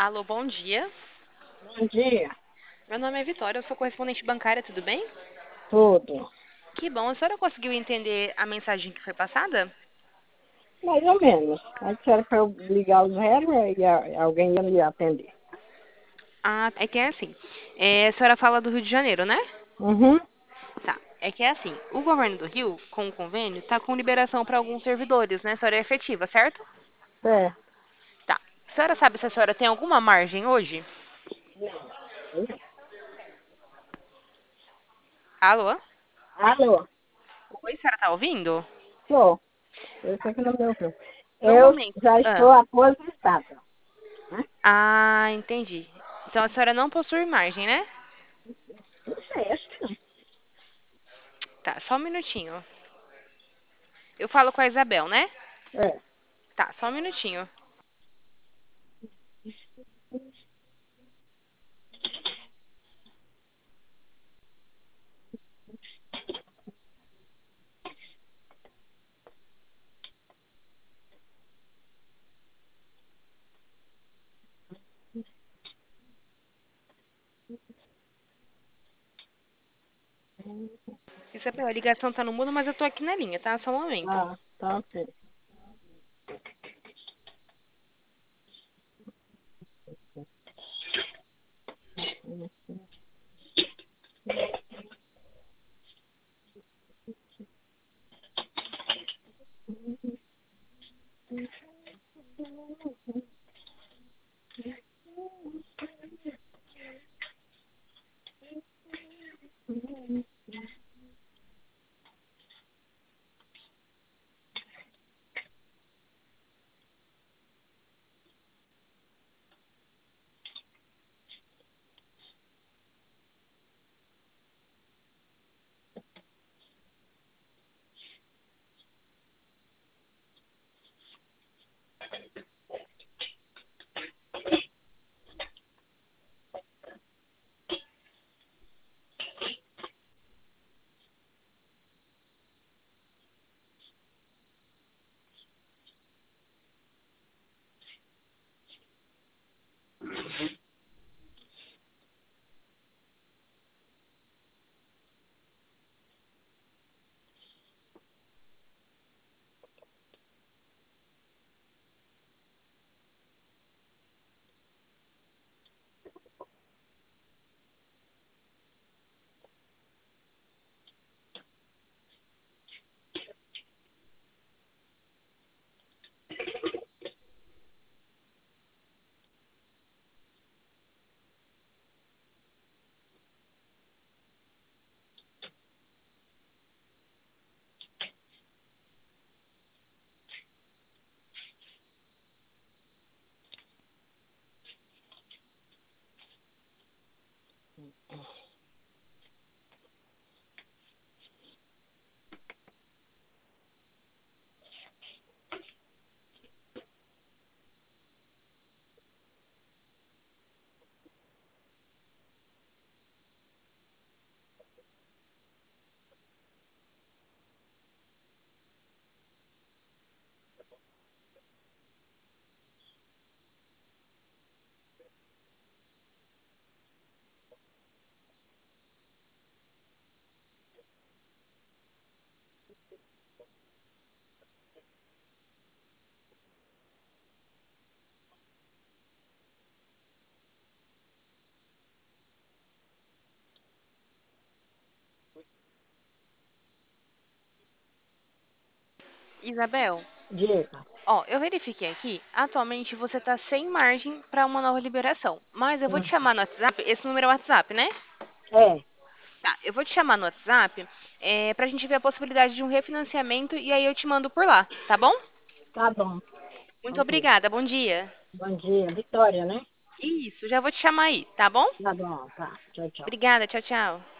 Alô, bom dia. Bom dia, Meu nome é Vitória, eu sou correspondente bancária, tudo bem? tudo. Que bom, a senhora conseguiu entender a mensagem que foi passada? Mais ou menos. Aí disseram para eu ligar o zero e alguém ia me atender. Ah, é que é assim. A senhora fala do Rio de Janeiro, né? Uhum. Tá. É que é assim. O governo do Rio, com o convênio, tá com liberação para alguns servidores, né? A senhora é efetiva, certo? É. Tá. A senhora sabe se a senhora tem alguma margem hoje? Não. Alô? Alô? Oi, a senhora tá ouvindo? Tô. Eu sei que não me ouviu. No Eu momento. já Ah, estou aposentada, né? entendi. Então a senhora não possui margem, né? Não sei, acho que não. Tá, só um minutinho. Eu falo com a Isabel, né? É. Tá, só um minutinho. Isabel, a ligação tá no mudo, mas eu tô aqui na linha, tá? Só um momento. Ah, tá ok. Isabel, Diga. ó, eu verifiquei aqui. Atualmente você tá sem margem para uma nova liberação. Mas eu vou te Hum. chamar no WhatsApp. Esse número é o WhatsApp, né? É, Tá, eu vou te chamar no WhatsApp pra gente ver a possibilidade de um refinanciamento e aí eu te mando por lá, tá bom? tá bom. Muito Ok. obrigada, bom dia. Bom dia. Vitória, né? Isso, já vou te chamar aí, tá bom? Tá bom, tá. Tchau, tchau. Obrigada, tchau, tchau.